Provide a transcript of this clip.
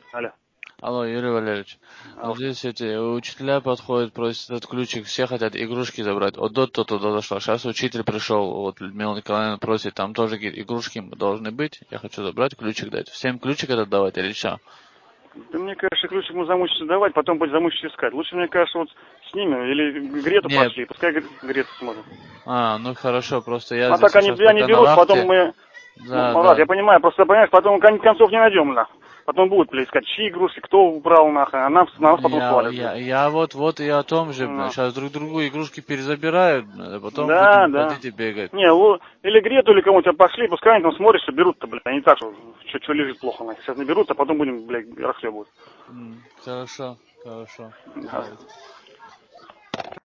Алло. Алло, Юрий Валерьевич. Алло. Вот здесь эти учителя подходят, просят этот ключик, все хотят игрушки забрать. Вот Дотта туда зашла. Сейчас учитель пришел, вот Людмила Николаевна просит, там тоже какие-то игрушки должны быть. Я хочу забрать, ключик дать. Всем ключик этот давать или что? Да мне кажется, ключик мы замучиться давать, потом будет замучиться искать. Лучше, мне кажется, вот снимем или Грету Нет. пошли, пускай Грету смотрит. Ну хорошо, просто я А здесь так они сейчас пока на берут, потом вахте. мы... Да, Марат, да. я понимаю, просто, понимаешь, потом концов не найдем, да. Потом будут, блядь, искать, чьи игрушки, кто убрал, нахуй, а на нас потом свалят, блядь. Я вот и о том же, Ну. сейчас друг другу игрушки перезабирают, а потом Да, будем да. ходить и бегать. Не, или Грету, или кому-то пошли, пускай они там смотрят, что берут-то, блядь, а не так, что лежит плохо, нахуй. Сейчас наберут, а потом будем, блядь, расхлебывать. Хорошо, хорошо. Да.